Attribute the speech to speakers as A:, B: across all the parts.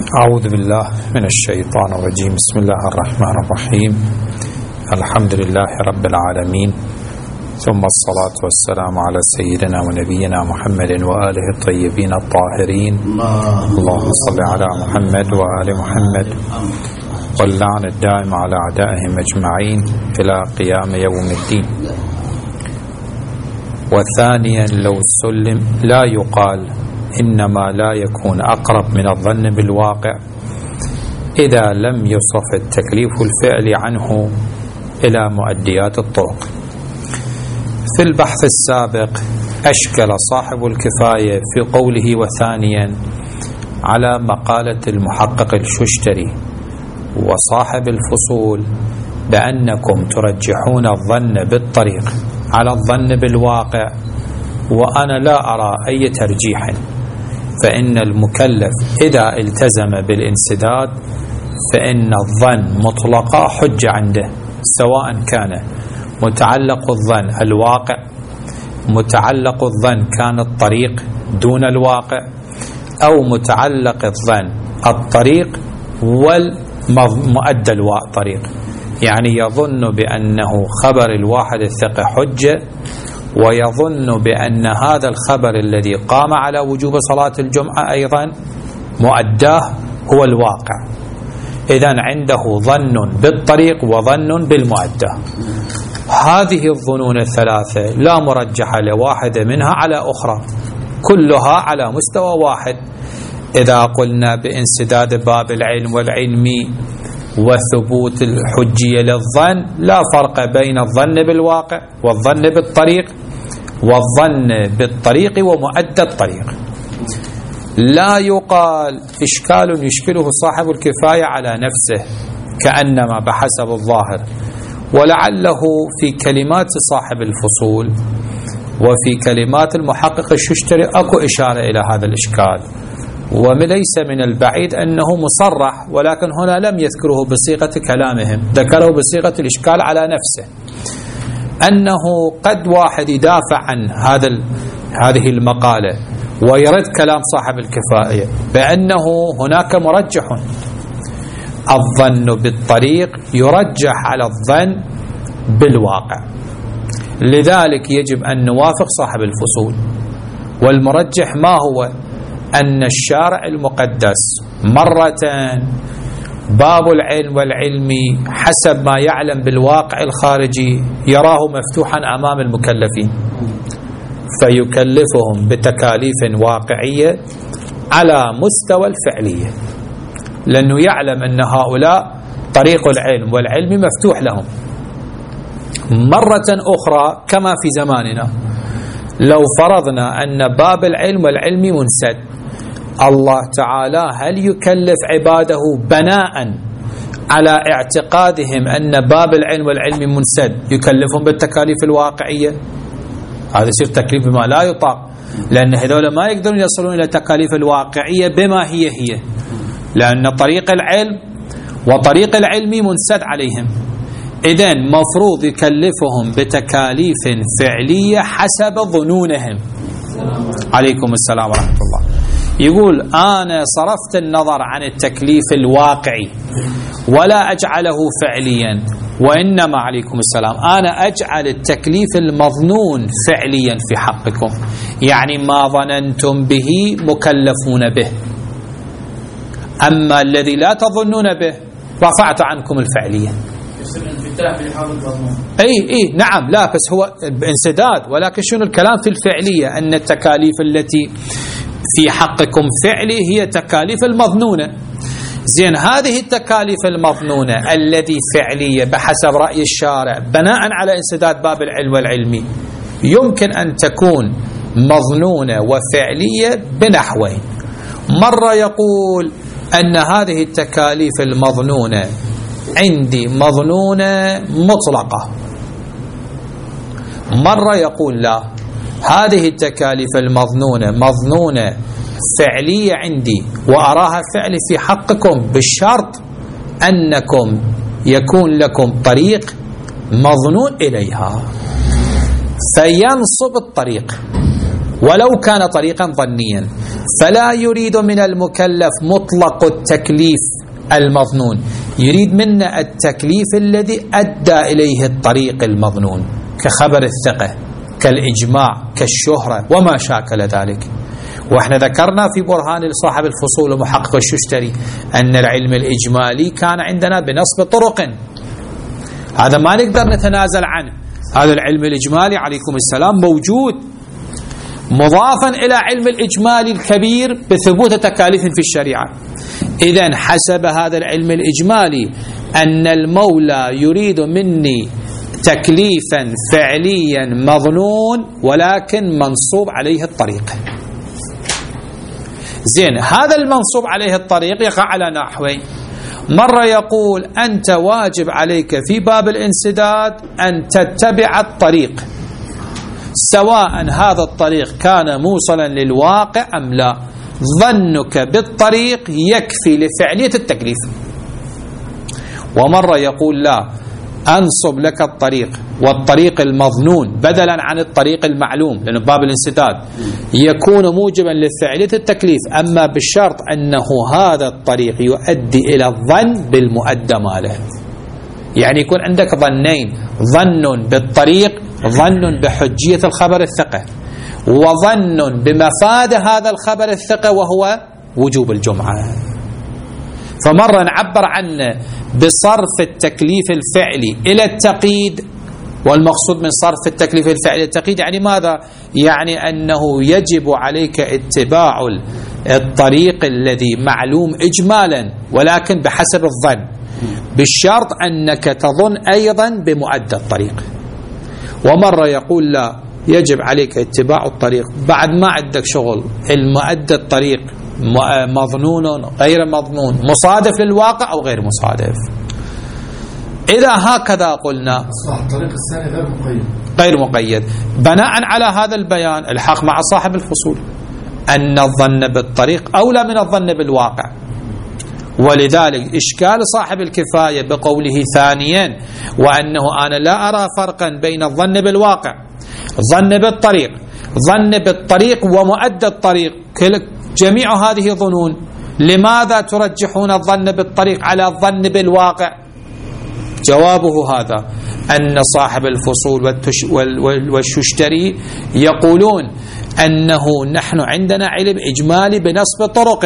A: أعوذ بالله من الشيطان الرجيم. بسم الله الرحمن الرحيم. الحمد لله رب العالمين، ثم الصلاة والسلام على سيدنا ونبينا محمد وآله الطيبين الطاهرين. اللهم صل على محمد وآل محمد، واللعن الدائم على أعدائهم أجمعين إلى قيام يوم الدين. وثانيا لو سلم لا يقال إنما لا يكون أقرب من الظن بالواقع إذا لم يصف التكليف الفعلي عنه إلى مؤديات الطرق. في البحث السابق أشكل صاحب الكفاية في قوله وثانيا على مقالة المحقق الششتري وصاحب الفصول بأنكم ترجحون الظن بالطريق على الظن بالواقع، وأنا لا أرى أي ترجيح، فإن المكلف إذا التزم بالانسداد فإن الظن مطلقا حجة عنده، سواء كان متعلق الظن الواقع، متعلق الظن كان الطريق دون الواقع، أو متعلق الظن الطريق والمؤدى الطريق، يعني يظن بأنه خبر الواحد الثقة حجة، ويظن بأن هذا الخبر الذي قام على وجوب صلاة الجمعة أيضا مؤداه هو الواقع. إذن عنده ظن بالطريق وظن بالمؤدى. هذه الظنون الثلاثة لا مرجح لواحدة منها على أخرى، كلها على مستوى واحد. إذا قلنا بانسداد باب العلم والعلم وثبوت الحجية للظن، لا فرق بين الظن بالواقع والظن بالطريق والظن بالطريق ومؤدى الطريق. لا يقال إشكال يشكله صاحب الكفاية على نفسه كأنما بحسب الظاهر، ولعله في كلمات صاحب الفصول وفي كلمات المحقق الششتري أكو إشارة إلى هذا الإشكال، وليس من البعيد أنه مصرح، ولكن هنا لم يذكره بصيغة كلامهم، ذكره بصيغة الإشكال على نفسه، أنه قد واحد يدافع عن هذه المقالة ويرد كلام صاحب الكفاية بأنه هناك مرجح، الظن بالطريق يرجح على الظن بالواقع، لذلك يجب أن نوافق صاحب الفصول. والمرجح ما هو؟ أن الشارع المقدس مرة باب العلم والعلم حسب ما يعلم بالواقع الخارجي يراه مفتوحا أمام المكلفين، فيكلفهم بتكاليف واقعية على مستوى الفعلية، لأنه يعلم أن هؤلاء طريق العلم والعلم مفتوح لهم. مرة أخرى كما في زماننا، لو فرضنا أن باب العلم والعلم منسد، الله تعالى هل يكلف عباده بناء على اعتقادهم أن باب العلم والعلم منسد يكلفهم بالتكاليف الواقعية؟ هذا يصير تكليف بما لا يطاق، لأن هذول ما يقدرون يصلون إلى التكاليف الواقعية بما هي، لأن طريق العلم وطريق العلم منسد عليهم. إذن مفروض يكلفهم بتكاليف فعلية حسب ظنونهم. عليكم السلام ورحمة الله. يقول أنا صرفت النظر عن التكليف الواقعي ولا أجعله فعليا، وإنما عليكم السلام أنا أجعل التكليف المظنون فعليا في حقكم، يعني ما ظننتم به مكلفون به، أما الذي لا تظنون به رفعت عنكم الفعلية. اي نعم، لا بس هو انسداد، ولكن شنو الكلام في الفعلية؟ أن التكاليف التي في حقكم فعلي هي تكاليف المظنونة. زين، هذه التكاليف المظنونة التي فعلية بحسب رأي الشارع بناء على انسداد باب العلم والعلمي يمكن أن تكون مظنونة وفعلية بنحوين. مرة يقول أن هذه التكاليف المظنونة عندي مظنونة مطلقة، مرة يقول لا، هذه التكاليف المظنونة مظنونة فعلية عندي وأراها فعلي في حقكم، بالشرط أنكم يكون لكم طريق مظنون إليها فينصب الطريق ولو كان طريقا ظنيا، فلا يريد من المكلف مطلق التكليف المظنون، يريد منا التكليف الذي أدى إليه الطريق المظنون، كخبر الثقة، كالإجماع، كالشهرة وما شاكل ذلك. واحنا ذكرنا في برهان لصاحب الفصول ومحقق الششتري أن العلم الإجمالي كان عندنا بنصب طرق، هذا ما نقدر نتنازل عنه. هذا العلم الإجمالي عليكم السلام موجود مضافا إلى علم الإجمالي الكبير بثبوت تكاليف في الشريعة. إذن حسب هذا العلم الإجمالي أن المولى يريد مني تكليفا فعليا مظنون ولكن منصوب عليه الطريق. زين، هذا المنصوب عليه الطريق يقع على نحوين. مرة يقول أنت واجب عليك في باب الانسداد أن تتبع الطريق، سواء هذا الطريق كان موصلا للواقع أم لا، ظنك بالطريق يكفي لفعلية التكليف. ومرة يقول لا، أنصب لك الطريق والطريق المظنون بدلا عن الطريق المعلوم، لأن باب الانسداد يكون موجبا لفعلية التكليف، أما بالشرط أنه هذا الطريق يؤدي إلى الظن بالمؤدى ماله. يعني يكون عندك ظنين، ظن بالطريق، ظن بحجية الخبر الثقة، وظن بمفاد هذا الخبر الثقة وهو وجوب الجمعة. فمرة نعبر عنه بصرف التكليف الفعلي إلى التقييد، والمقصود من صرف التكليف الفعلي التقييد يعني ماذا؟ يعني أنه يجب عليك اتباع الطريق الذي معلوم إجمالا ولكن بحسب الظن، بالشرط أنك تظن أيضا بمؤدى الطريق. ومرة يقول لا، يجب عليك اتباع الطريق بعد ما عندك شغل، المؤدى الطريق مظنون غير مظنون، مصادف للواقع أو غير مصادف. إذا هكذا قلنا
B: الطريق الثاني
A: غير مقيد. بناء على هذا البيان الحق مع صاحب الفصول أن الظن بالطريق أولى من الظن بالواقع، ولذلك إشكال صاحب الكفاية بقوله ثانيا وأنه أنا لا أرى فرقا بين الظن بالواقع، ظن بالطريق، ظن بالطريق ومؤدى الطريق جميع هذه ظنون، لماذا ترجحون الظن بالطريق على الظن بالواقع؟ جوابه هذا، أن صاحب الفصول والششتري يقولون أنه نحن عندنا علم إجمالي بنصب طرق،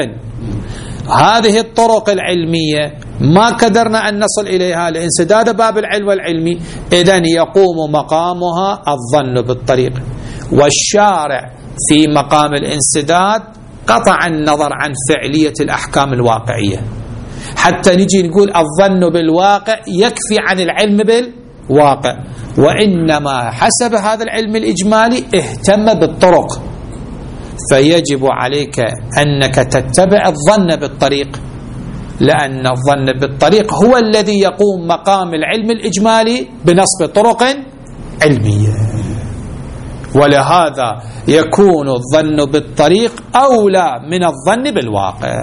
A: هذه الطرق العلمية ما قدرنا أن نصل إليها لانسداد باب العلم والعلمي، إذن يقوم مقامها الظن بالطريق، والشارع في مقام الانسداد قطع النظر عن فعلية الأحكام الواقعية، حتى نجي نقول الظن بالواقع يكفي عن العلم بالواقع، وإنما حسب هذا العلم الإجمالي اهتم بالطرق، فيجب عليك أنك تتبع الظن بالطريق، لأن الظن بالطريق هو الذي يقوم مقام العلم الإجمالي بنصب طرق علمية، ولهذا يكون الظن بالطريق أولى من الظن بالواقع.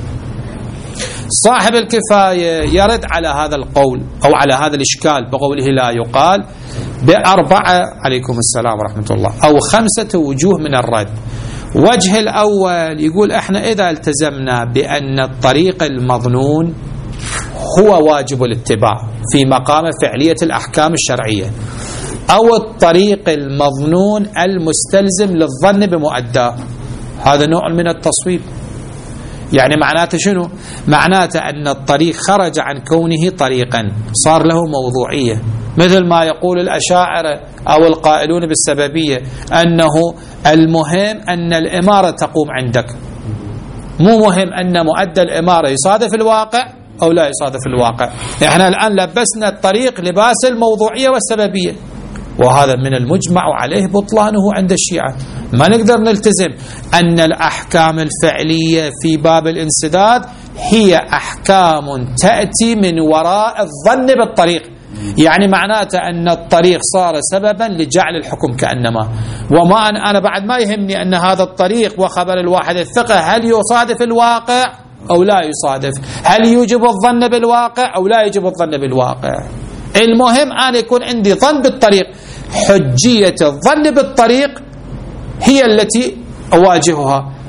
A: صاحب الكفاية يرد على هذا القول أو على هذا الإشكال بقوله لا يقال بأربعة عليكم السلام ورحمة الله أو 5 وجوه من الرد. وجه الأول يقول احنا إذا التزمنا بأن الطريق المظنون هو واجب الاتباع في مقام فعلية الأحكام الشرعية، أو الطريق المظنون المستلزم للظن بمؤداه، هذا نوع من التصويب. يعني معناته شنو؟ معناته أن الطريق خرج عن كونه طريقا، صار له موضوعية، مثل ما يقول الأشاعرة أو القائلون بالسببية أنه المهم أن الإمارة تقوم عندك، مو مهم أن مؤدى الإمارة يصادف الواقع أو لا يصادف الواقع. احنا الآن لبسنا الطريق لباس الموضوعية والسببية، وهذا من المجمع عليه بطلانه عند الشيعة. ما نقدر نلتزم أن الأحكام الفعلية في باب الانسداد هي أحكام تأتي من وراء الظن بالطريق، يعني معناته أن الطريق صار سببا لجعل الحكم كأنما، وما أنا بعد ما يهمني أن هذا الطريق وخبر الواحد الثقة هل يصادف الواقع أو لا يصادف، هل يوجب الظن بالواقع أو لا يوجب الظن بالواقع. المهم أن يكون عندي ظن بالطريق، حجية الظن بالطريق هي التي أواجهها،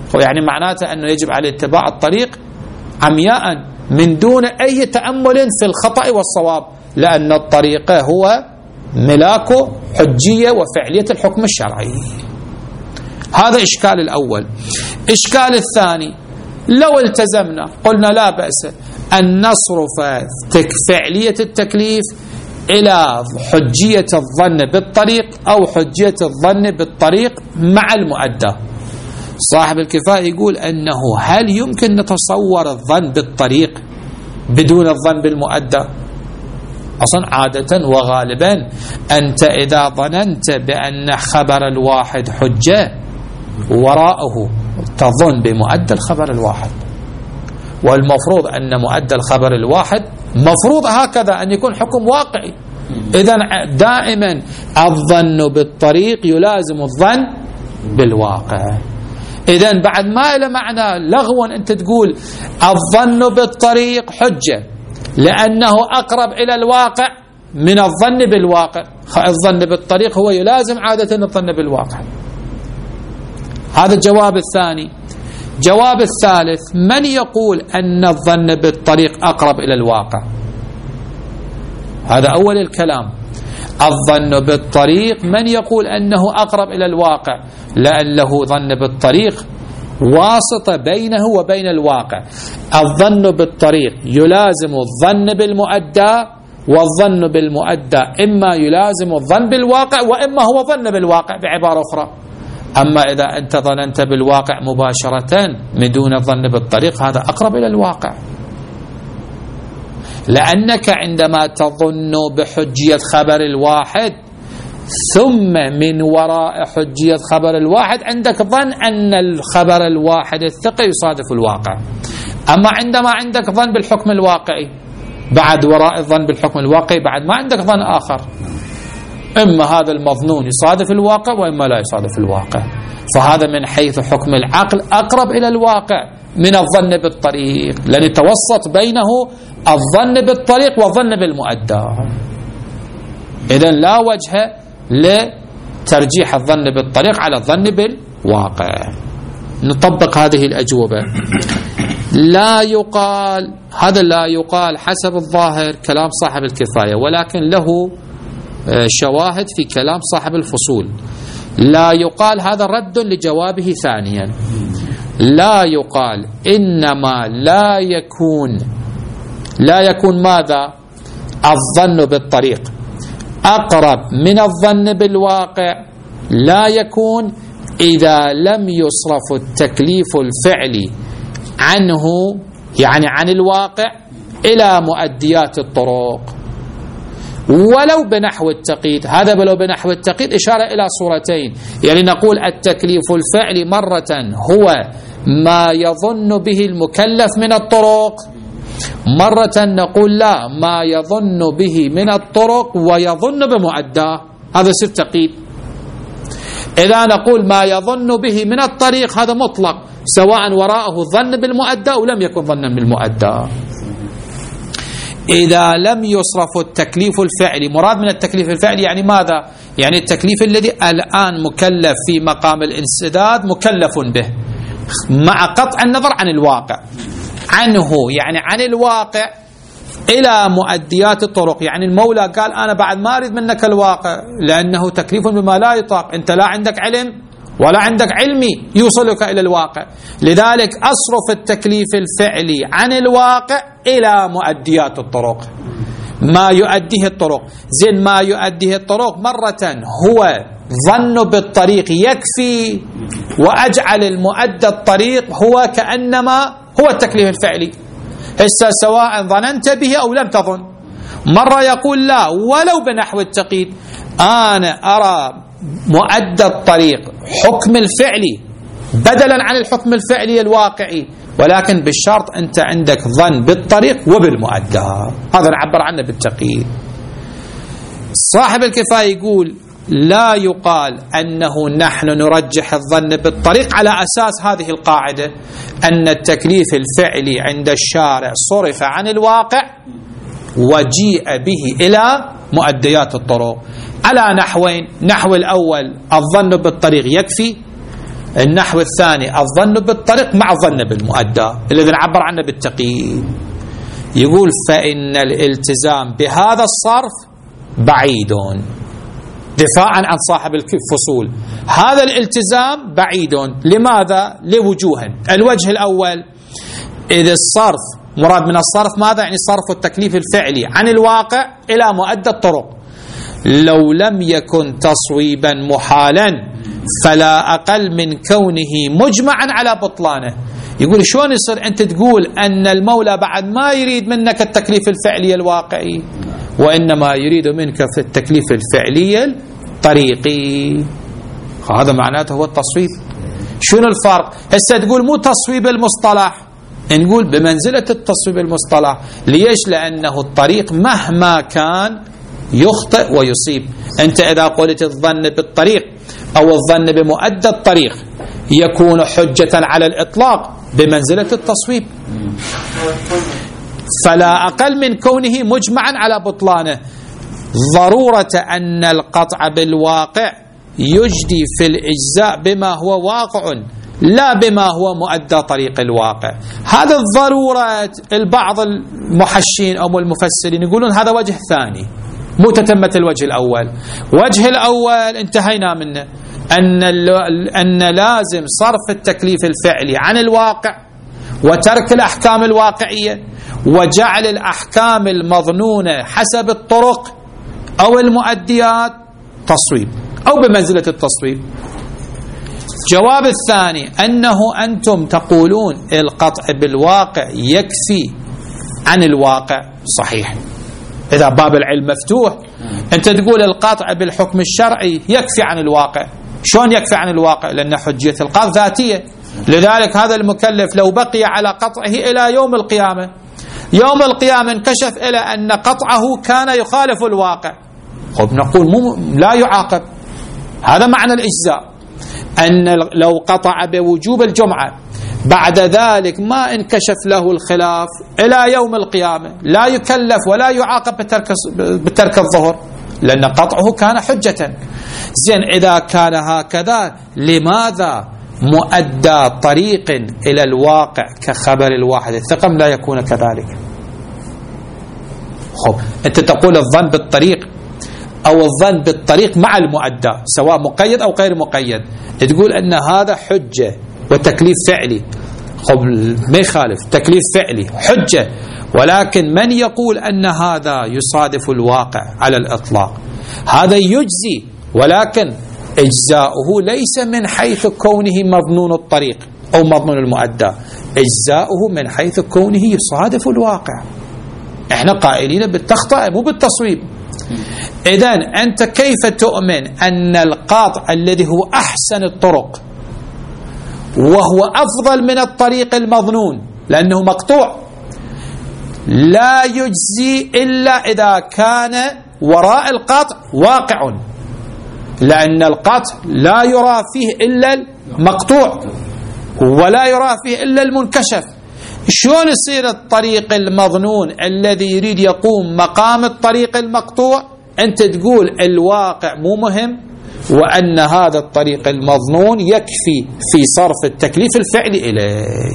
A: يعني معناته أنه يجب عليه اتباع الطريق عمياء من دون أي تأمل في الخطأ والصواب، لأن الطريق هو ملاك حجية وفعلية الحكم الشرعي. هذا إشكال الأول. إشكال الثاني، لو التزمنا قلنا لا بأس أن نصرف فعلية التكليف إلى حجية الظن بالطريق أو حجية الظن بالطريق مع المؤدى. صاحب الكفاية يقول أنه هل يمكن نتصور الظن بالطريق بدون الظن بالمؤدى؟ أصلا عادة وغالبا أنت إذا ظننت بأن خبر الواحد حجة وراءه تظن بمؤدى الخبر الواحد، والمفروض أن مؤدى الخبر الواحد مفروض هكذا أن يكون حكم واقعي. إذن دائما الظن بالطريق يلازم الظن بالواقع. إذن بعد ما إلى معنى لغوا أنت تقول الظن بالطريق حجة لأنه أقرب إلى الواقع من الظن بالواقع. الظن بالطريق هو يلازم عادة الظن بالواقع. هذا الجواب الثاني. جواب الثالث، من يقول أن الظن بالطريق أقرب إلى الواقع؟ هذا أول الكلام. الظن بالطريق من يقول أنه أقرب إلى الواقع؟ لأن له ظن بالطريق واسطة بينه وبين الواقع. الظن بالطريق يلازم الظن بالمؤدى، والظن بالمؤدى إما يلازم الظن بالواقع وإما هو ظن بالواقع بعبارة أخرى. أما إذا أنت ظننت بالواقع مباشرة من دون الظن بالطريق هذا أقرب إلى الواقع، لأنك عندما تظن بحجية خبر الواحد ثم من وراء حجية خبر الواحد عندك ظن أن الخبر الواحد الثقة يصادف الواقع. أما عندما عندك ظن بالحكم الواقعي بعد وراء الظن بالحكم الواقعي بعد ما عندك ظن آخر، إما هذا المظنون يصادف الواقع وإما لا يصادف الواقع. فهذا من حيث حكم العقل أقرب إلى الواقع من الظن بالطريق، لأن يتوسط بينه الظن بالطريق والظن بالمؤدى. إذن لا وجه لترجيح الظن بالطريق على الظن بالواقع. نطبق هذه الأجوبة. لا يقال، هذا لا يقال حسب الظاهر كلام صاحب الكفاية، ولكن له شواهد في كلام صاحب الفصول. لا يقال هذا رد لجوابه ثانيا. لا يقال إنما لا يكون ماذا؟ الظن بالطريق أقرب من الظن بالواقع لا يكون إذا لم يصرف التكليف الفعلي عنه، يعني عن الواقع، إلى مؤديات الطرق ولو بنحو التقييد. هذا ولو بنحو التقييد إشارة إلى صورتين، يعني نقول التكليف الفعلي مرة هو ما يظن به المكلف من الطرق، مرة نقول لا، ما يظن به من الطرق ويظن بمؤداه، هذا يصير تقييد. إذا نقول ما يظن به من الطريق هذا مطلق، سواء وراءه ظن بالمؤدى أو لم يكن ظنا بالمؤدى. إذا لم يصرف التكليف الفعلي، مراد من التكليف الفعلي يعني ماذا؟ يعني التكليف الذي الآن مكلف في مقام الانسداد مكلف به مع قطع النظر عن الواقع عنه، يعني عن الواقع إلى مؤديات الطرق. يعني المولى قال أنا بعد ما أريد منك الواقع، لأنه تكليف بما لا يطاق، أنت لا عندك علم ولا عندك علمي يوصلك إلى الواقع، لذلك أصرف التكليف الفعلي عن الواقع إلى مؤديات الطرق، ما يؤديه الطرق. زين ما يؤديه الطرق مرة هو ظن بالطريق يكفي، وأجعل المؤدى الطريق هو كأنما هو التكليف الفعلي، هسه سواء ظننت به أو لم تظن. مرة يقول لا، ولو بنحو التقييد، أنا أرى مؤدى الطريق حكم الفعلي بدلا عن الحكم الفعلي الواقعي، ولكن بالشرط أنت عندك ظن بالطريق وبالمؤدى، هذا نعبر عنه بالتقييد. صاحب الكفاية يقول لا يقال أنه نحن نرجح الظن بالطريق على أساس هذه القاعدة أن التكليف الفعلي عند الشارع صرف عن الواقع وجيء به إلى مؤديات الطرق على نحوين. نحو الأول الظن بالطريق يكفي، النحو الثاني الظن بالطريق مع الظن بالمؤدى الذي نعبر عنه بالتقييد. يقول فإن الالتزام بهذا الصرف بعيد، دفاعا عن صاحب الفصول، هذا الالتزام بعيد. لماذا؟ لوجوه. الوجه الأول، إذا الصرف مراد من الصرف ماذا؟ يعني صرف التكليف الفعلي عن الواقع إلى مؤدى الطرق. لو لم يكن تصويبا محالا فلا أقل من كونه مجمعا على بطلانه. يقول شلون يصير أنت تقول أن المولى بعد ما يريد منك التكليف الفعلي الواقعي وإنما يريد منك في التكليف الفعلي الطريقي؟ هذا معناته هو التصويب. شنو الفرق؟ هسه تقول مو تصويب المصطلح، نقول بمنزلة التصويب المصطلح. ليش؟ لأنه الطريق مهما كان يخطئ ويصيب. أنت إذا قلت الظن بالطريق أو الظن بمؤدى الطريق يكون حجة على الإطلاق بمنزلة التصويب، فلا أقل من كونه مجمعا على بطلانه. ضرورة أن القطع بالواقع يجدي في الإجزاء بما هو واقع لا بما هو مؤدى طريق الواقع. هذا الضرورة البعض المحشين أو المفسرين يقولون هذا وجه ثاني، مو تتمة الوجه الأول. وجه الأول انتهينا منه، أن لازم صرف التكليف الفعلي عن الواقع وترك الأحكام الواقعية وجعل الأحكام المظنونة حسب الطرق أو المؤديات تصويب أو بمنزلة التصويب. جواب الثاني أنه أنتم تقولون القطع بالواقع يكفي عن الواقع. صحيح، إذا باب العلم مفتوح أنت تقول القطع بالحكم الشرعي يكفي عن الواقع. شلون يكفي عن الواقع؟ لأن حجية القطع ذاتية. لذلك هذا المكلف لو بقي على قطعه إلى يوم القيامة، يوم القيامة انكشف إلى أن قطعه كان يخالف الواقع، طب نقول لا يعاقب. هذا معنى الإجزاء، أن لو قطع بوجوب الجمعة بعد ذلك ما انكشف له الخلاف إلى يوم القيامة لا يكلف ولا يعاقب بترك الظهر لأن قطعه كان حجة. زين، إذا كان هكذا لماذا مؤدى طريق إلى الواقع كخبر الواحد الثقم لا يكون كذلك؟ خب أنت تقول الظن بالطريق أو الظن بالطريق مع المؤدى سواء مقيد أو غير مقيد، تقول أن هذا حجة وتكليف فعلي. خب ما يخالف، تكليف فعلي حجة، ولكن من يقول أن هذا يصادف الواقع على الإطلاق؟ هذا يجزي، ولكن إجزاؤه ليس من حيث كونه مظنون الطريق أو مظنون المؤدى، إجزاؤه من حيث كونه يصادف الواقع. احنا قائلين بالتخطئ مو بالتصويب. إذن أنت كيف تؤمن أن القاطع الذي هو أحسن الطرق وهو أفضل من الطريق المظنون لأنه مقطوع لا يجزي إلا إذا كان وراء القطع واقع، لأن القطع لا يرى فيه إلا المقطوع ولا يرى فيه إلا المنكشف. شلون يصير الطريق المظنون الذي يريد يقوم مقام الطريق المقطوع أنت تقول الواقع مو مهم وأن هذا الطريق المظنون يكفي في صرف التكليف الفعلي إليه؟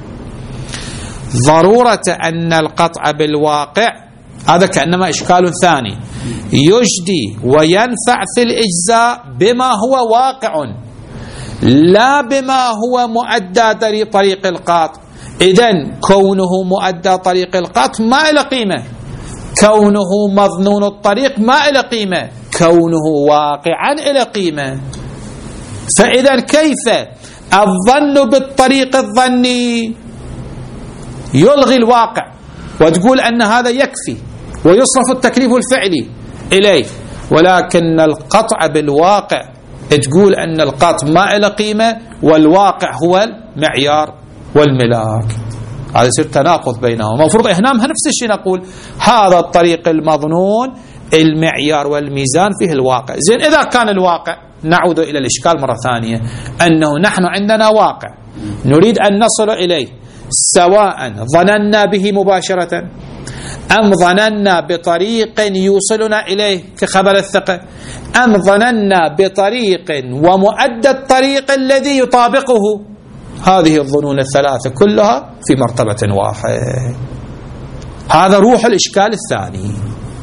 A: ضرورة أن القطع بالواقع هذا كأنما إشكال ثاني يجدي وينفع في الإجزاء بما هو واقع لا بما هو مؤدى طريق القطع. إذن كونه مؤدى طريق القطع ما إلى قيمة، كونه مظنون الطريق ما إلى قيمة، كونه واقعا إلى قيمة. فإذا كيف الظن بالطريق الظني يلغي الواقع وتقول أن هذا يكفي ويصرف التكليف الفعلي إليه، ولكن القطع بالواقع تقول أن القطع ما إلى قيمة والواقع هو المعيار والملاك؟ هذا يصير تناقض بينهم. المفروض إحنا نفس الشيء نقول هذا الطريق المظنون المعيار والميزان فيه الواقع. زين، إذا كان الواقع نعود إلى الإشكال مرة ثانية أنه نحن عندنا واقع نريد أن نصل إليه سواء ظننا به مباشرة أم ظننا بطريق يوصلنا إليه كخبر الثقة أم ظننا بطريق ومؤدى الطريق الذي يطابقه؟ هذه الظنون الثلاثة كلها في مرتبة واحدة. هذا روح الإشكال الثاني.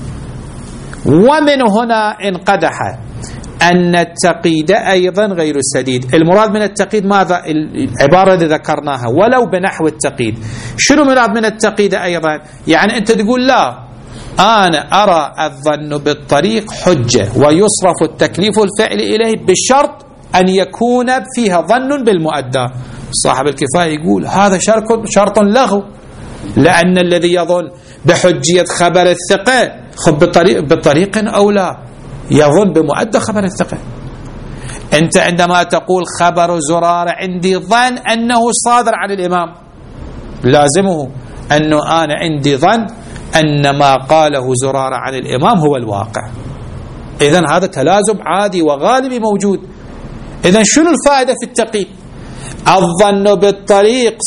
A: ومن هنا انقدح أن التقييد أيضا غير السديد. المراد من التقييد ماذا؟ العبارة التي ذكرناها ولو بنحو التقييد. شنو مراد من التقييد أيضا؟ يعني أنت تقول لا، أنا أرى الظن بالطريق حجة ويصرف التكليف الفعلي إليه بالشرط أن يكون فيها ظن بالمؤدى. صاحب الكفاية يقول هذا شرط لغو، لأن الذي يظن بحجية خبر الثقة بطريق أو لا يظن بمؤدى خبر الثقة. أنت عندما تقول خبر زرارة عندي ظن أنه صادر عن الإمام، لازمه أنه أنا عندي ظن أن ما قاله زرارة عن الإمام هو الواقع. إذن هذا تلازم عادي وغالبي موجود. إذن شنو الفائدة في التقييد؟ الظن بالطريق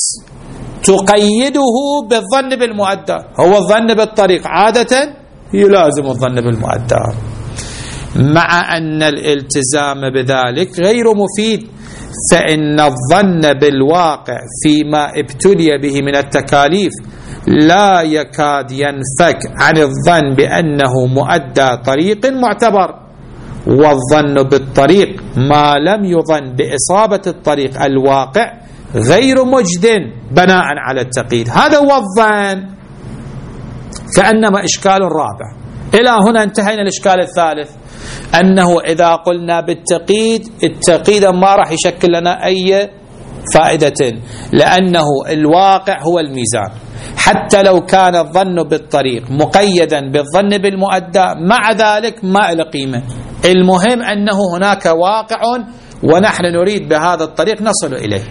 A: تقيده بالظن بالمؤدى. هو الظن بالطريق عادة يلازم الظن بالمؤدى، مع أن الالتزام بذلك غير مفيد، فإن الظن بالواقع فيما ابتلي به من التكاليف لا يكاد ينفك عن الظن بأنه مؤدى طريق معتبر. والظن بالطريق ما لم يظن بإصابة الطريق الواقع غير مجد بناء على التقييد. هذا هو الظن. كأنما إشكال رابع. إلى هنا انتهينا الإشكال الثالث، أنه إذا قلنا بالتقييد، التقييد ما راح يشكل لنا أي فائدة، لأنه الواقع هو الميزان. حتى لو كان الظن بالطريق مقيدا بالظن بالمؤدى، مع ذلك ما له قيمة. المهم أنه هناك واقع ونحن نريد بهذا الطريق نصل إليه.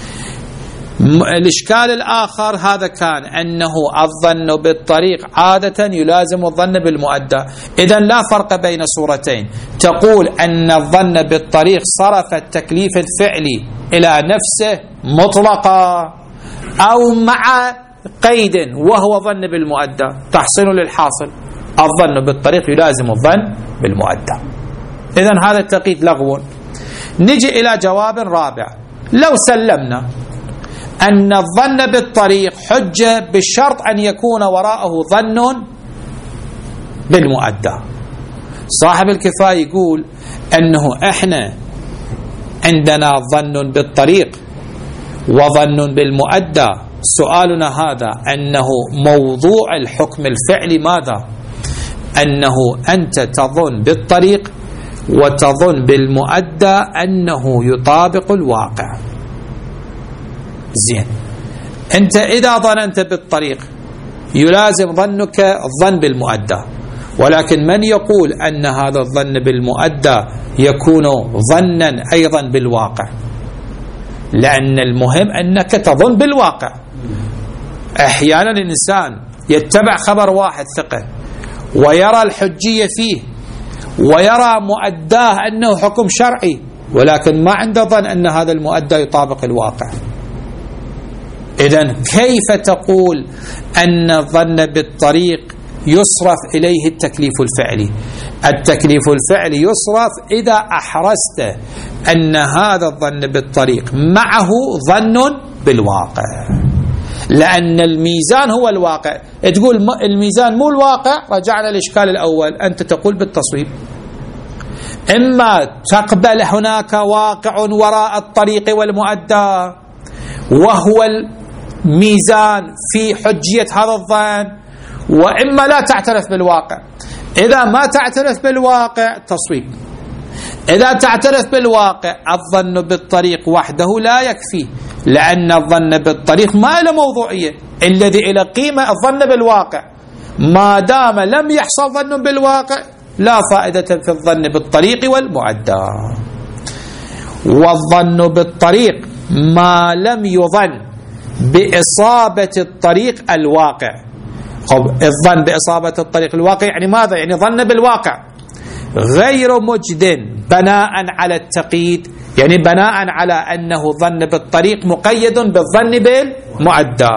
A: الإشكال الآخر هذا كان أنه الظن بالطريق عادة يلازم الظن بالمؤدى. إذن لا فرق بين صورتين، تقول أن الظن بالطريق صرف التكليف الفعلي إلى نفسه مطلقا أو مع قيد وهو ظن بالمؤدى، تحصيل للحاصل الظن بالطريق يلازم الظن بالمؤدى. إذن هذا التقييد لغو. نجي إلى جواب رابع. لو سلمنا أن الظن بالطريق حجة بالشرط أن يكون وراءه ظن بالمؤدى، صاحب الكفاية يقول أنه إحنا عندنا ظن بالطريق وظن بالمؤدى. سؤالنا هذا أنه موضوع الحكم الفعلي ماذا؟ أنه أنت تظن بالطريق وتظن بالمؤدى أنه يطابق الواقع. زين، أنت إذا ظننت بالطريق يلازم ظنك الظن بالمؤدى، ولكن من يقول أن هذا الظن بالمؤدى يكون ظنا أيضا بالواقع؟ لأن المهم أنك تظن بالواقع. أحيانا الإنسان يتبع خبر واحد ثقة ويرى الحجية فيه ويرى مؤداه أنه حكم شرعي، ولكن ما عنده ظن أن هذا المؤدى يطابق الواقع. إذن كيف تقول أن الظن بالطريق يصرف إليه التكليف الفعلي؟ التكليف الفعلي يصرف إذا أحرزت أن هذا الظن بالطريق معه ظن بالواقع، لأن الميزان هو الواقع. تقول الميزان مو الواقع، رجعنا الإشكال الأول، أنت تقول بالتصويب. إما تقبل هناك واقع وراء الطريق والمؤدى وهو الميزان في حجية هذا الظن، وإما لا تعترف بالواقع. إذا ما تعترف بالواقع تصويب. إذا تعترف بالواقع الظن بالطريق وحده لا يكفي، لأن الظن بالطريق ما له موضوعية، الذي إلى قيمة الظن بالواقع. ما دام لم يحصل ظن بالواقع لا فائدة في الظن بالطريق والمؤدى. والظن بالطريق ما لم يظن بإصابة الطريق الواقع. الظن بإصابة الطريق الواقع يعني ماذا؟ يعني ظن بالواقع غير مجد بناء على التقييد، يعني بناء على أنه ظن بالطريق مقيد بالظن بالمؤدى،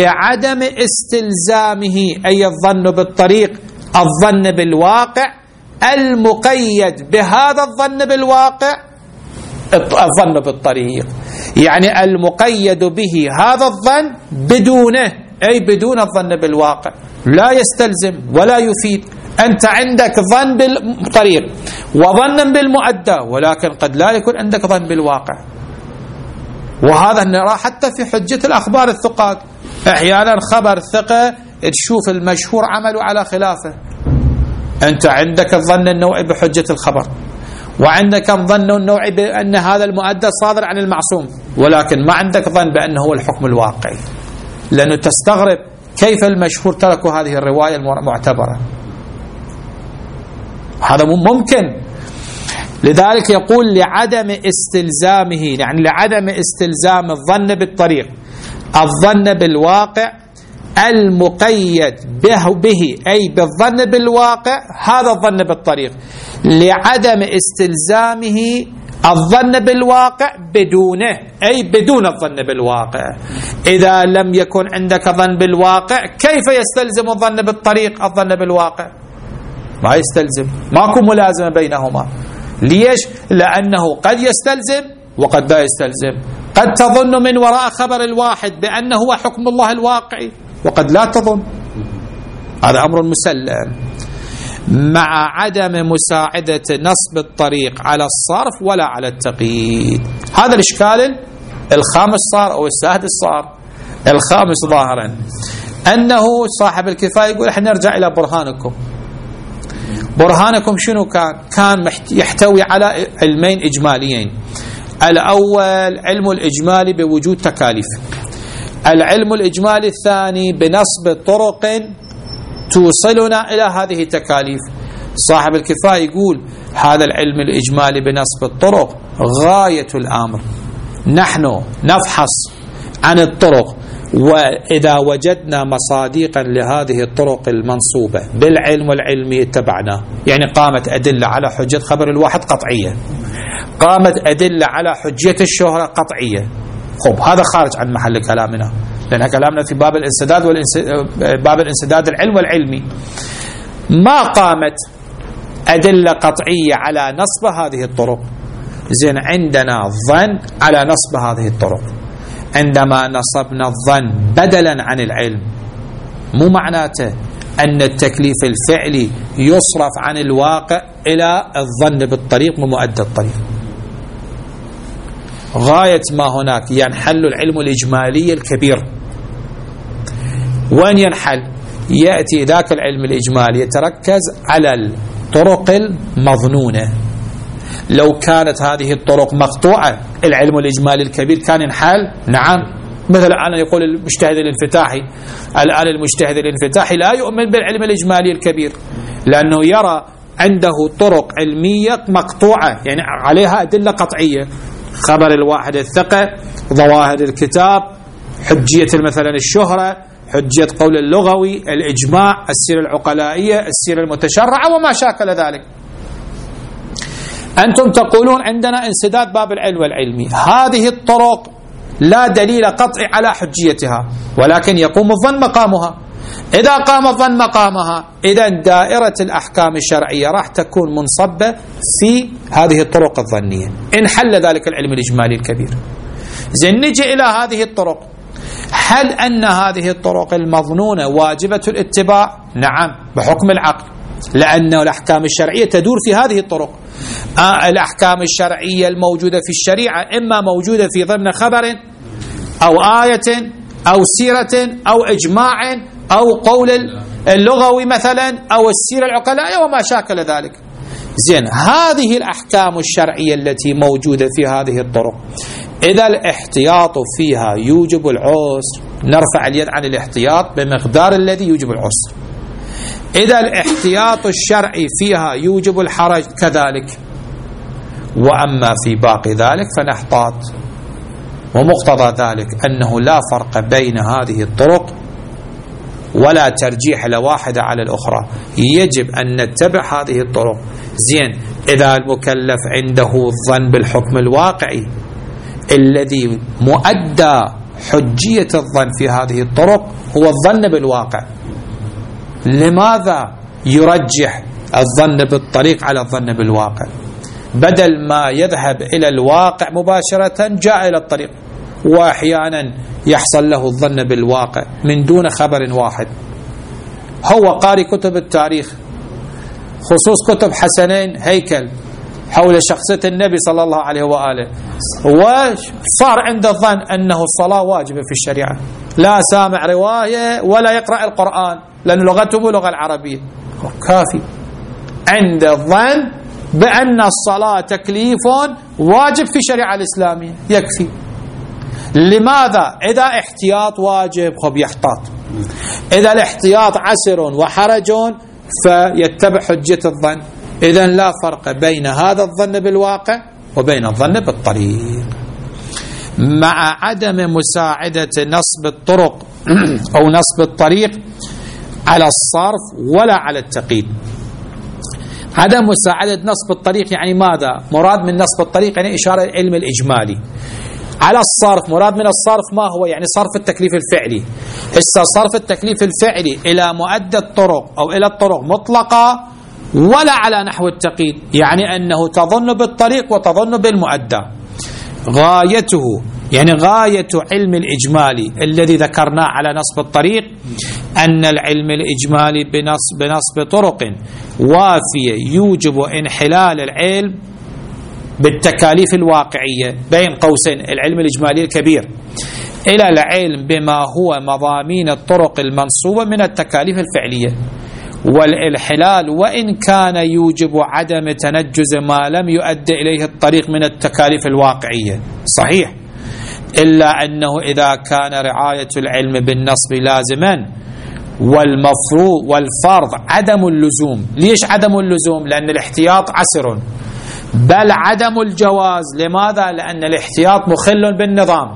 A: لعدم استلزامه أي الظن بالطريق الظن بالواقع المقيد بهذا الظن بالواقع الظن بالطريق، يعني المقيد به هذا الظن بدونه، أي بدون الظن بالواقع، لا يستلزم ولا يفيد. أنت عندك ظن بالطريق وظن بالمؤدى، ولكن قد لا يكون عندك ظن بالواقع. وهذا نراه حتى في حجة الأخبار الثقات، أحيانا خبر ثقة تشوف المشهور عمله على خلافه. أنت عندك الظن النوعي بحجة الخبر، وعندك الظن النوعي بأن هذا المؤدى صادر عن المعصوم، ولكن ما عندك ظن بأنه هو الحكم الواقعي، لأنه تستغرب كيف المشهور تركوا هذه الرواية المعتبرة. هذا ممكن. لذلك يقول لعدم استلزامه، يعني لعدم استلزام الظن بالطريق الظن بالواقع المقيد به أي بالظن بالواقع هذا الظن بالطريق، لعدم استلزامه الظن بالواقع بدونه، أي بدون الظن بالواقع. إذا لم يكن عندك ظن بالواقع كيف يستلزم الظن بالطريق الظن بالواقع؟ ما يستلزم، ماكو ملازمة بينهما. ليش؟ لأنه قد يستلزم وقد لا يستلزم. قد تظن من وراء خبر الواحد بأنه هو حكم الله الواقعي، وقد لا تظن. هذا أمر مسلم، مع عدم مساعدة نصب الطريق على الصرف ولا على التقييد. هذا الإشكال الخامس صار، أو السادس صار. الخامس ظاهرا أنه صاحب الكفاية يقول احنا نرجع إلى برهانكم. برهانكم شنو كان يحتوي على علمين إجماليين. الأول علم الإجمالي بوجود تكاليف، العلم الإجمالي الثاني بنصب طرق توصلنا إلى هذه التكاليف. صاحب الكفاية يقول هذا العلم الإجمالي بنصب الطرق غاية الأمر، نحن نفحص عن الطرق، وإذا وجدنا مصاديقا لهذه الطرق المنصوبة بالعلم والعلمي اتبعناه. يعني قامت أدلة على حجة خبر الواحد قطعية، قامت أدلة على حجية الشهرة قطعية. خب هذا خارج عن محل كلامنا، لأن كلامنا في باب الانسداد باب الانسداد العلم والعلمي. ما قامت أدلة قطعية على نصب هذه الطرق، زين عندنا ظن على نصب هذه الطرق. عندما نصبنا الظن بدلا عن العلم، مو معناته أن التكليف الفعلي يصرف عن الواقع إلى الظن بالطريق ومؤدى الطريق. غاية ما هناك ينحل العلم الإجمالي الكبير. وين ينحل؟ يأتي ذاك العلم الإجمالي يتركز على الطرق المظنونة. لو كانت هذه الطرق مقطوعة العلم الإجمالي الكبير كان ينحل. نعم، مثل الآن يقول المجتهد الانفتاحي، الآن المجتهد الانفتاحي لا يؤمن بالعلم الإجمالي الكبير، لأنه يرى عنده طرق علمية مقطوعة، يعني عليها أدلة قطعية، خبر الواحد الثقة، ظواهر الكتاب، حجية مثلا الشهرة، حجية قول اللغوي، الإجماع، السيرة العقلائية، السيرة المتشرعة وما شاكل ذلك. أنتم تقولون عندنا انسداد باب العلم والعلمي، هذه الطرق لا دليل قطعي على حجيتها، ولكن يقوم الظن مقامها. إذا قام الظن مقامها، إذا دائرة الأحكام الشرعية راح تكون منصبة في هذه الطرق الظنية، إن حل ذلك العلم الإجمالي الكبير. زين نجي إلى هذه الطرق، هل أن هذه الطرق المظنونة واجبة الاتباع؟ نعم، بحكم العقل، لأن الأحكام الشرعية تدور في هذه الطرق. الأحكام الشرعية الموجودة في الشريعة إما موجودة في ضمن خبر أو آية أو سيرة أو إجماع أو قول اللغوي مثلا أو السيرة العقلائية وما شاكل ذلك. زين هذه الأحكام الشرعية التي موجودة في هذه الطرق، إذا الاحتياط فيها يوجب العسر، نرفع اليد عن الاحتياط بمقدار الذي يوجب العسر. إذا الاحتياط الشرعي فيها يوجب الحرج كذلك. وأما في باقي ذلك فنحتاط. ومقتضى ذلك أنه لا فرق بين هذه الطرق ولا ترجيح لواحدة على الأخرى، يجب أن نتبع هذه الطرق. زين إذا المكلف عنده الظن بالحكم الواقعي الذي مؤدى حجية الظن في هذه الطرق هو الظن بالواقع، لماذا يرجح الظن بالطريق على الظن بالواقع، بدل ما يذهب إلى الواقع مباشرة جاء إلى الطريق، وأحيانا يحصل له الظن بالواقع من دون خبر واحد. هو قارئ كتب التاريخ، خصوص كتب حسنين هيكل حول شخصية النبي صلى الله عليه وآله، وصار عنده الظن أنه الصلاة واجبة في الشريعة، لا سامع رواية ولا يقرأ القرآن لأن لغته لغة العربية، كافي عند الظن بأن الصلاة تكليف واجب في الشريعة الإسلامية، يكفي. لماذا؟ إذا احتياط واجب خب يحتاط، إذا الاحتياط عسر وحرج فيتبع حجة الظن. إذن لا فرق بين هذا الظن بالواقع وبين الظن بالطريق، مع عدم مساعدة نصب الطرق أو نصب الطريق على الصرف ولا على التقييد. عدم مساعدة نصب الطريق يعني ماذا؟ مراد من نصب الطريق يعني إشارة العلم الإجمالي. على الصرف، مراد من الصرف ما هو؟ يعني صرف التكليف الفعلي. هسه صرف التكليف الفعلي إلى مؤدى الطرق أو إلى الطرق مطلقة ولا على نحو التقييد، يعني أنه تظن بالطريق وتظن بالمؤدى. غايته يعني غاية علم الإجمالي الذي ذكرناه على نصب الطريق أن العلم الإجمالي بنصب طرق وافية يوجب انحلال العلم بالتكاليف الواقعية بين قوسين العلم الإجمالي الكبير إلى العلم بما هو مضامين الطرق المنصوبة من التكاليف الفعلية. والانحلال وإن كان يوجب عدم تنجز ما لم يؤدي إليه الطريق من التكاليف الواقعية صحيح، إلا أنه إذا كان رعاية العلم بالنصب لازما والمفروض والفرض عدم اللزوم. ليش عدم اللزوم؟ لأن الاحتياط عسر، بل عدم الجواز. لماذا؟ لأن الاحتياط مخل بالنظام.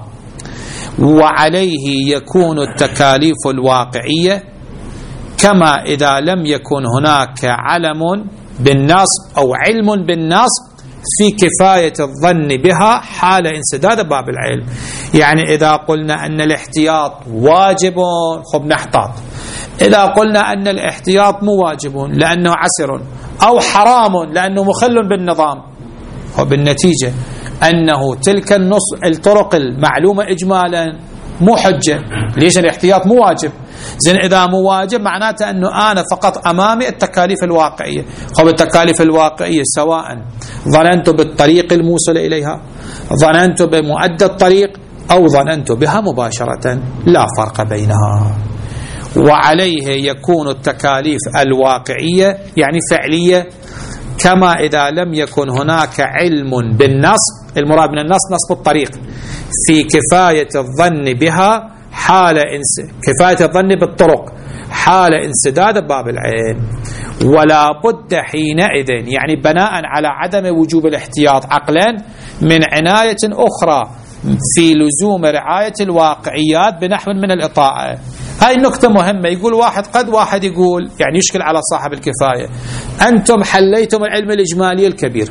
A: وعليه يكون التكاليف الواقعية كما إذا لم يكن هناك علم بالنصب أو علم بالنصب في كفاية الظن بها حال انسداد باب العلم. يعني إذا قلنا أن الاحتياط واجب خب نحتاط، إذا قلنا أن الاحتياط مو واجب لأنه عسر أو حرام لأنه مخل بالنظام، وبالنتيجة أنه تلك الطرق المعلومة إجمالا مو حجة. ليش؟ الاحتياط مو واجب. زين إذا مو واجب معناته أنه أنا فقط أمامي التكاليف الواقعية. خب التكاليف الواقعية سواء ظننت بالطريق الموصل إليها، ظننت بمؤدى الطريق، أو ظننت بها مباشرة، لا فرق بينها. وعليه يكون التكاليف الواقعية يعني فعلية كما إذا لم يكن هناك علم بالنصب. المراد من النصب نصب الطريق في كفاية الظن بها حال كفاية الظن بالطرق حال انسداد باب العلم. ولا بد حينئذ يعني بناء على عدم وجوب الاحتياط عقلا من عناية أخرى في لزوم رعاية الواقعيات بنحو من الإطاعة. هاي النقطة مهمة. يقول واحد يقول يعني يشكل على صاحب الكفاية، أنتم حليتم العلم الإجمالي الكبير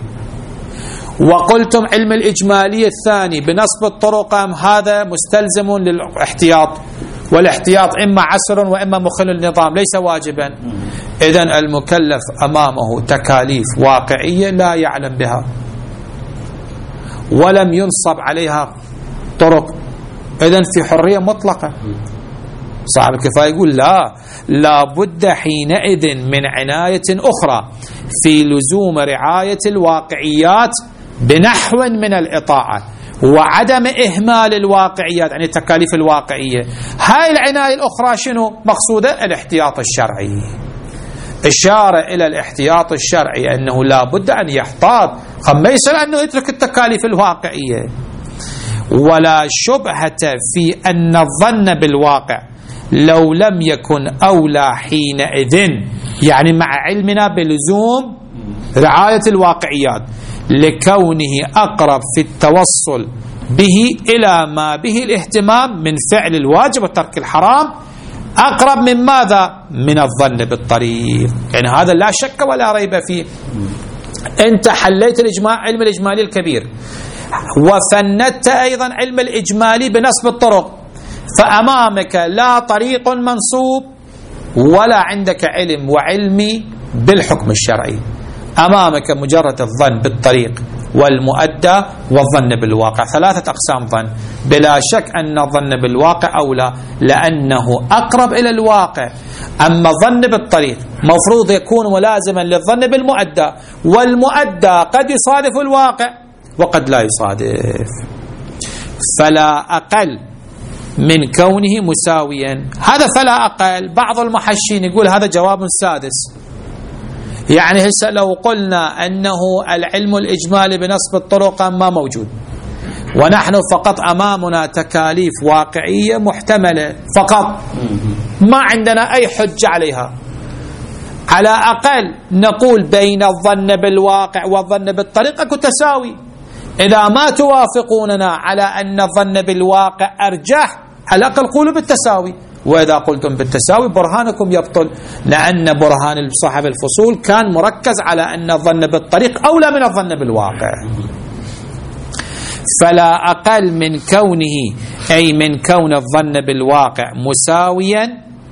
A: وقلتم علم الإجمالي الثاني بنصب الطرق هذا مستلزم للاحتياط، والاحتياط إما عسر وإما مخل النظام ليس واجبا. إذن المكلف أمامه تكاليف واقعية لا يعلم بها ولم ينصب عليها طرق، إذن في حرية مطلقة. صاحب الكفاية يقول لا بد حينئذ من عناية أخرى في لزوم رعاية الواقعيات بنحو من الإطاعة وعدم إهمال الواقعيات يعني التكاليف الواقعية. هاي العناية الأخرى شنو مقصودة؟ الاحتياط الشرعي. إشارة إلى الاحتياط الشرعي أنه لا بد أن يحتاط، ما يصير أنه يترك التكاليف الواقعية. ولا شبهة في أن الظن بالواقع لو لم يكن أولى حينئذ يعني مع علمنا بلزوم رعاية الواقعيات لكونه أقرب في التوصل به إلى ما به الاهتمام من فعل الواجب وترك الحرام، أقرب من ماذا؟ من الظن بالطريق. يعني هذا لا شك ولا ريب فيه. أنت حليت علم الإجمالي الكبير وفندت أيضا علم الإجمالي بنصب الطرق، فأمامك لا طريق منصوب ولا عندك علم وعلمي بالحكم الشرعي. أمامك مجرد الظن بالطريق والمؤدى والظن بالواقع، 3 أقسام ظن. بلا شك أن الظن بالواقع أولى لأنه أقرب إلى الواقع. أما الظن بالطريق مفروض يكون ملازما للظن بالمؤدى، والمؤدى قد يصادف الواقع وقد لا يصادف، فلا أقل من كونه مساويا. هذا فلا أقل. بعض المحشين يقول هذا جواب سادس، يعني هسه لو قلنا أنه العلم الإجمالي بنصب الطرق ما موجود، ونحن فقط أمامنا تكاليف واقعية محتملة فقط، ما عندنا أي حجة عليها، على أقل نقول بين الظن بالواقع والظن بالطريق أكو تساوي. إذا ما توافقوننا على أن الظن بالواقع أرجح، على الأقل قولوا بالتساوي. وإذا قلتم بالتساوي برهانكم يبطل، لأن برهان صاحب الفصول كان مركز على أن الظن بالطريق أولى من الظن بالواقع. فلا أقل من كونه، أي من كون الظن بالواقع مساويا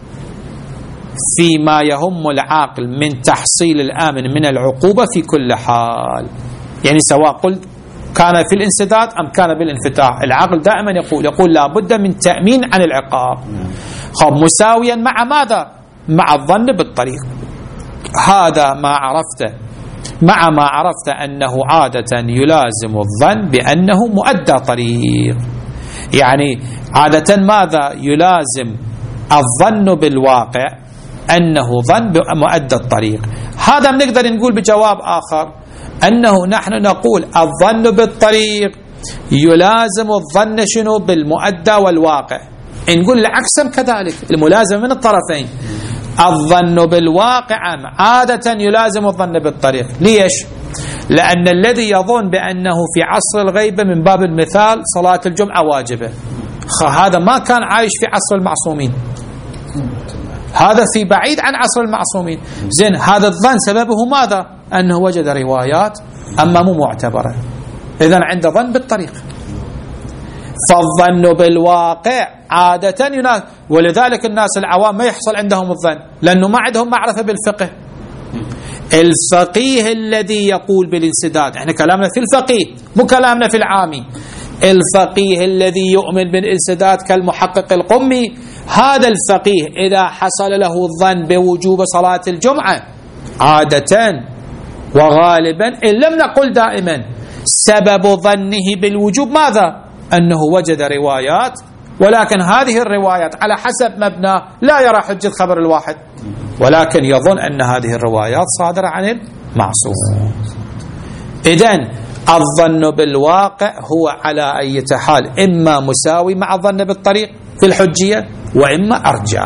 A: فيما يهم العاقل من تحصيل الآمن من العقوبة في كل حال. يعني سواء قلت كان في الانسداد أم كان بالانفتاح، العقل دائما يقول لا بد من تأمين عن العقاب. مساويا مع ماذا؟ مع الظن بالطريق. هذا ما عرفته، مع ما عرفت أنه عادة يلازم الظن بأنه مؤدى طريق. يعني عادة ماذا يلازم الظن بالواقع؟ أنه ظن بمؤدى الطريق. هذا بنقدر نقول بجواب آخر أنه نحن نقول الظن بالطريق يلازم الظن شنو؟ بالمؤدى والواقع. نقول العكس كذلك، الملازمة من الطرفين. الظن بالواقع عادة يلازم الظن بالطريق. ليش؟ لأن الذي يظن بأنه في عصر الغيبة من باب المثال صلاة الجمعة واجبة، هذا ما كان عايش في عصر المعصومين، هذا في بعيد عن عصر المعصومين. زين، هذا الظن سببه ماذا؟ أنه وجد روايات أما مو معتبرة، إذن عنده ظن بالطريق. فالظن بالواقع عادة يناسب، ولذلك الناس العوام ما يحصل عندهم الظن لأنه ما عندهم معرفة بالفقه. الفقيه الذي يقول بالانسداد، احنا كلامنا في الفقيه مو كلامنا في العامي. الفقيه الذي يؤمن بالانسداد كالمحقق القمي، هذا الفقيه إذا حصل له الظن بوجوب صلاة الجمعة عادة وغالبا إن لم نقل دائما سبب ظنه بالوجوب ماذا؟ أنه وجد روايات، ولكن هذه الروايات على حسب مبنى لا يرى حجة خبر الواحد، ولكن يظن أن هذه الروايات صادرة عن المعصوم. إذن الظن بالواقع هو على أي حال إما مساوي مع الظن بالطريق في الحجية وإما أرجح.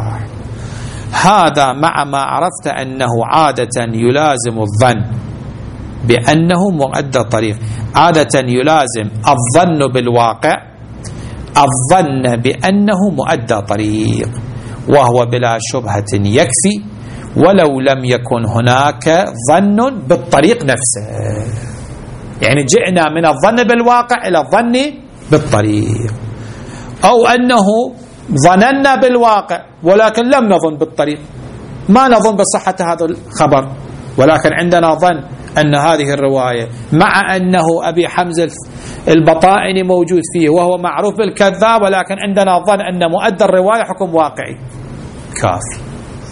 A: هذا مع ما عرفت أنه عادة يلازم الظن بأنه مؤدى طريق. عادة يلازم الظن بالواقع الظن بأنه مؤدى طريق، وهو بلا شبهة يكفي ولو لم يكن هناك ظن بالطريق نفسه. يعني جئنا من الظن بالواقع إلى الظن بالطريق، أو أنه ظننا بالواقع ولكن لم نظن بالطريق، ما نظن بصحة هذا الخبر، ولكن عندنا ظن أن هذه الرواية مع أنه أبي حمزة البطائني موجود فيه وهو معروف بالكذاب، ولكن عندنا ظن أن مؤدى الرواية حكم واقعي كافي.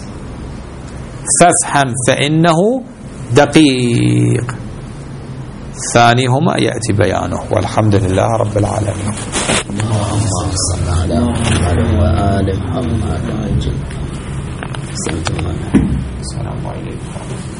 A: فافهم فإنه دقيق. ثانيهما يأتي بيانه، والحمد لله رب العالمين.
B: اللهم صل على محمد وآل محمد. السلام عليكم.